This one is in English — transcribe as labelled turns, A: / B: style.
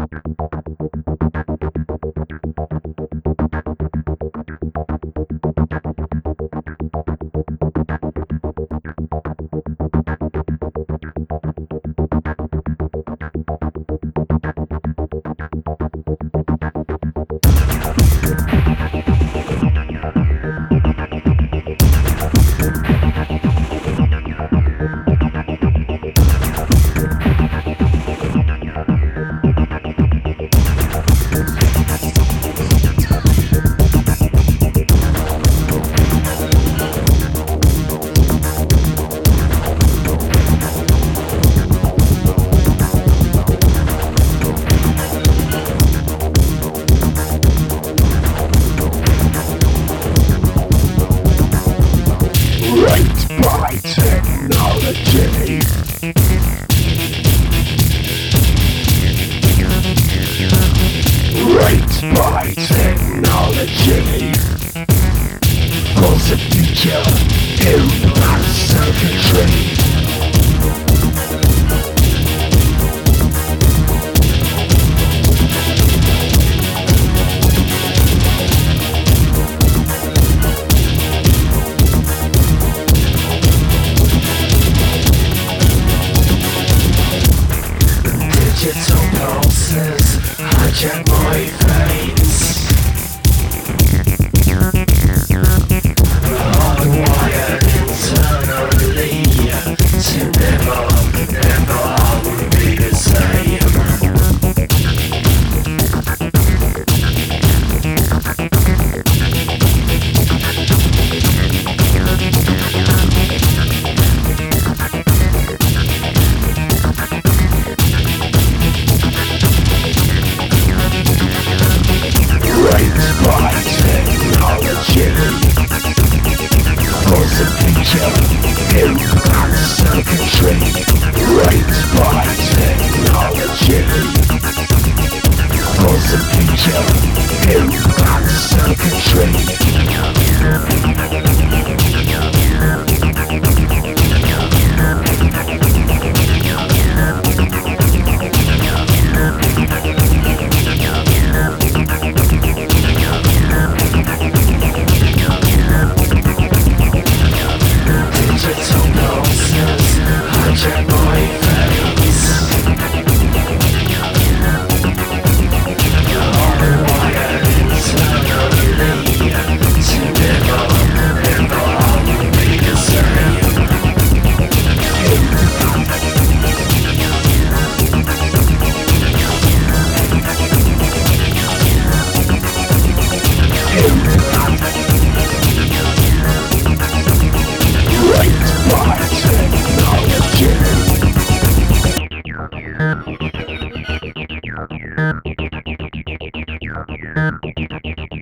A: by technology. Cause the future in our circuitry. Digital pulses hijack my veins. Hardwired internally to never be the same. Cause the future in our circuitry. Right by technology. Cause the future in our circuitry. Thank you.